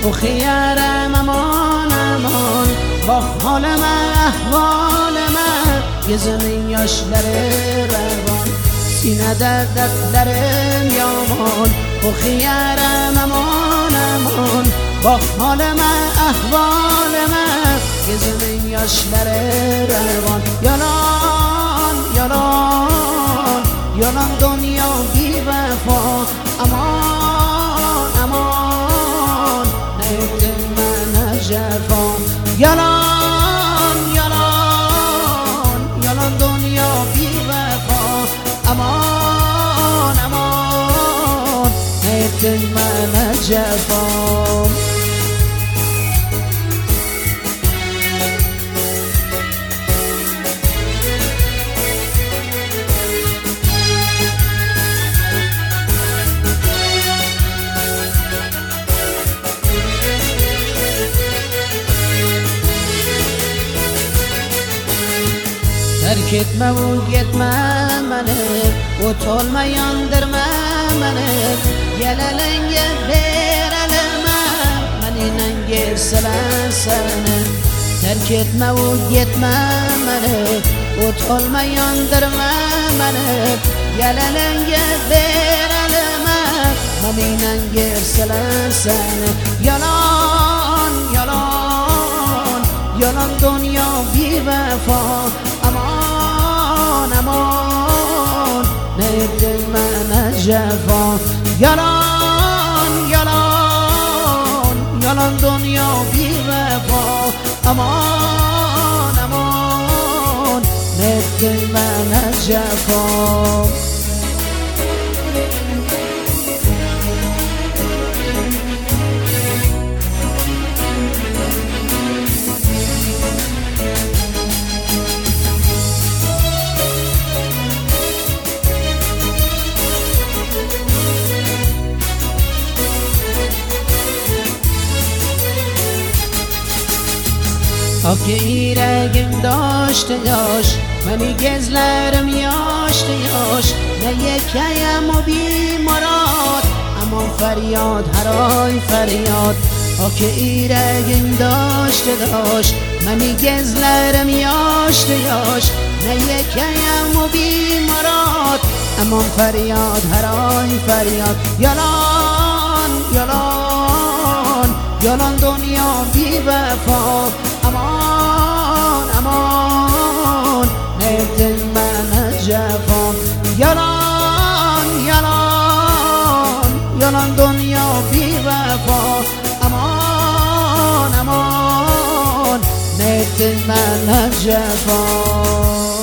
خیرم امان امان با حال من احوال من یه زمین یاشلر روان سینه دردت لرم یامان خیرم امان امان با حال من احوال من یه زمین یاشلر روان یالان یالان یالان دنیا بی وفا امان امان نیده من جفا یالان یالان یالان دنیا بی وفا امان امان نیده من جفا Terketme u gitme meni Utolma yandırma meni Gelelenge vereleme Menine girsilen seni Terketme u gitme meni Utolma yandırma meni Gelelenge vereleme Menine girsilen seni Yalan yalan Yalan dünya bir vefa aman aman neydi bana cefa yalan yalan yalan dünya bir vefa aman aman neydi bana cefa Aki yüreğim daştı yaş Beni gezlerim yaştı yaş Ne yekeyem o bir marat Aman feryat her ay feryat Aki yüreğim daştı daş Beni gezlerim yaştı yaş Ne yekeyem o bir marat Aman feryat her ay feryat Yalan yalan Yalan dünya bir vefa aman aman neydim bana cefa yalan yalan yalan dünya bir vefa aman aman neydim bana cefa